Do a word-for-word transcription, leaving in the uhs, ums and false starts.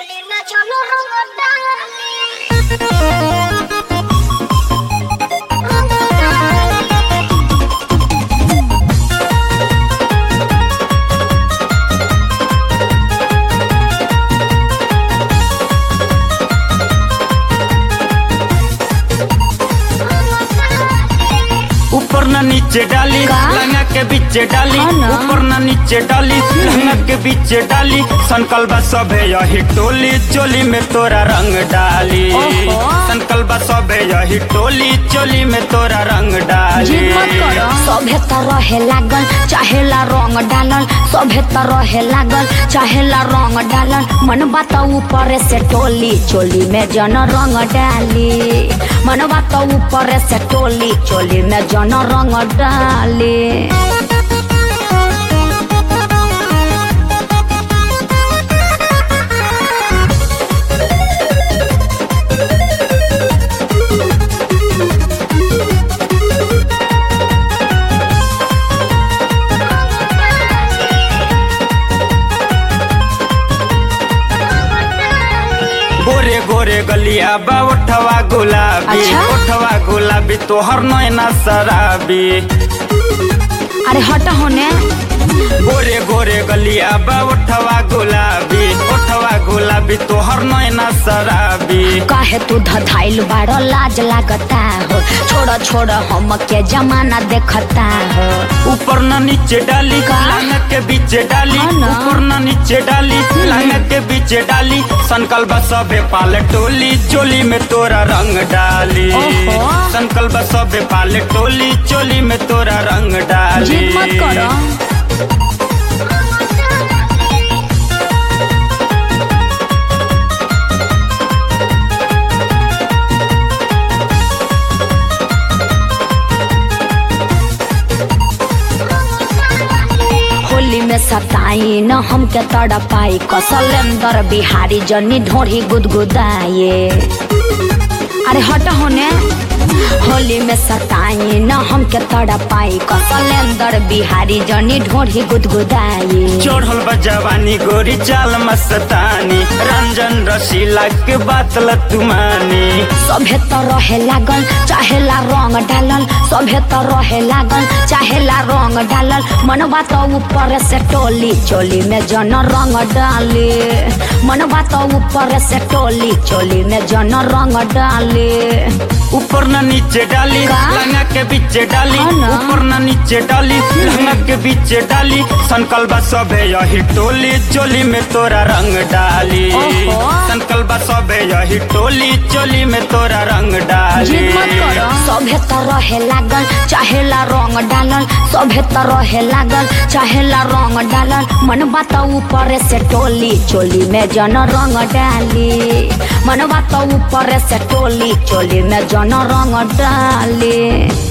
चोली में चलो रंग डाली ऊपर ना नीचे डाली लहंगा के बीच डाली ऊपर ना नीचे डाली लहंगा के बीच डाली संकल्प सब है यही टोली चोली में तोरा रंग डाली संकल्प सब है यही टोली चोली में तोरा रंग डाली सभे तरह लागल चाहेला रंग डालल सभे तरह लागल चाहेला रंग डालल मन बात ऊपर से टोली चोली में जन रंग डाली मन बात ऊपर से टोली चोली में जन रंग डाली गोरे गोरे गलिया बा उठवा गुलाबी अच्छा? उठवा गुलाबी तोहर नैना शराबी अरे हट होने गोरे गोरे गलिया बा उठवा गुलाबी उठवा गुलाबी तोहर नैना शराबी काहे तू धधाइल बाड़ लाज लागता हो छोड़ छोड़ हम के जमाना देखता हो ऊपर ना नीचे डाली लहंगा के बीच डाली हाँ ना। ऊपर ना नीचे डाली लहंगा के बीच डाली संकल्प सबे पाले टोली चोली में तोरा रंग डाली ओहो। संकल्प सबे पाले टोली चोली में तोरा रंग डाली जिद मत करो होली में सताई न हमके तड़पाई कसलेंदर बिहारी जनी ढोरी गुदगुदाए अरे हट होने होली में सताई न हमके तड़पाई कसलेंदर बिहारी जनी ढोरी गुदगुदाए चढ़ल बा जवानी गोरी चाल मस्तानी रंजन रसीला के बात लतुमानी सभे तरह लागल चाहेला रंग डालल सभे तरह लागल चाहेला रंग डालल मन बात ऊपर से टोली चोली में जन रंग डाली मन बात ऊपर से टोली चोली में जन रंग डाली ऊपर ना नीचे डाली लहंगा के बीच डाली हाँ ना। ऊपर ना नीचे डाली लहंगा के बीच डाली संकल्प सब है यही टोली चोली में तोरा रंग डाली ओहो। संकल्प सब है यही टोली चोली में तोरा रंग डाली जिद मत करो सभे तरह लागल चाहेला रंग डालल सभे तरह लागल चाहेला रंग डालल मन बात ऊपर से टोली चोली में जन रंग डाली मन बात ऊपर से टोली चोली में जन रंग डाली।